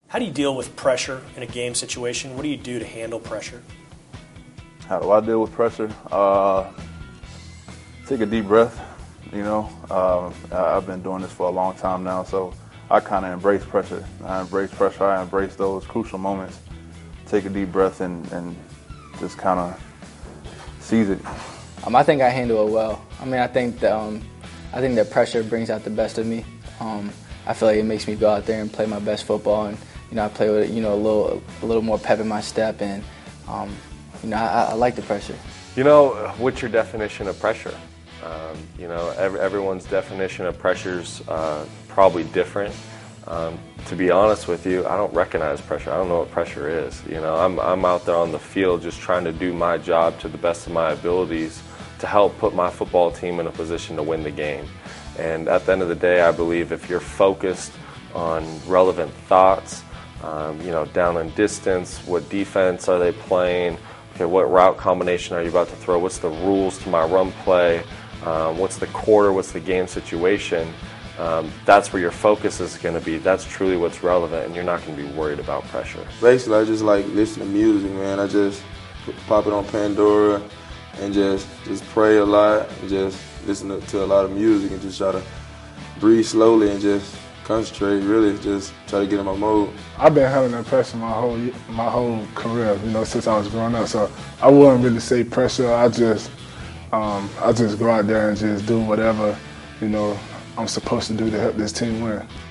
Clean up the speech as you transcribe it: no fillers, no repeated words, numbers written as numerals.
How do you deal with pressure in a game situation? What do you do to handle pressure? How do I deal with pressure? Take a deep breath, I've been doing this for a long time now, so I kind of embrace pressure. I embrace those crucial moments. Take a deep breath and just kind of seize it. I think I handle it well. I think that pressure brings out the best of me. I feel like it makes me go out there and play my best football, and I play with a little more pep in my step, and I like the pressure. What's your definition of pressure? Everyone's definition of pressure is probably different. To be honest with you, I don't recognize pressure. I don't know what pressure is. I'm out there on the field just trying to do my job to the best of my abilities to help put my football team in a position to win the game. And at the end of the day, I believe if you're focused on relevant thoughts, down and distance, what defense are they playing, okay, what route combination are you about to throw, what's the rules to my run play, what's the quarter, what's the game situation, that's where your focus is going to be. That's truly what's relevant, and you're not going to be worried about pressure. Basically, I just like listen to music, man. I just pop it on Pandora and just pray a lot and just listen to a lot of music and just try to breathe slowly and just concentrate, really just try to get in my mode. I've been handling pressure my whole career, since I was growing up. So I wouldn't really say pressure. I just go out there and just do whatever, I'm supposed to do to help this team win.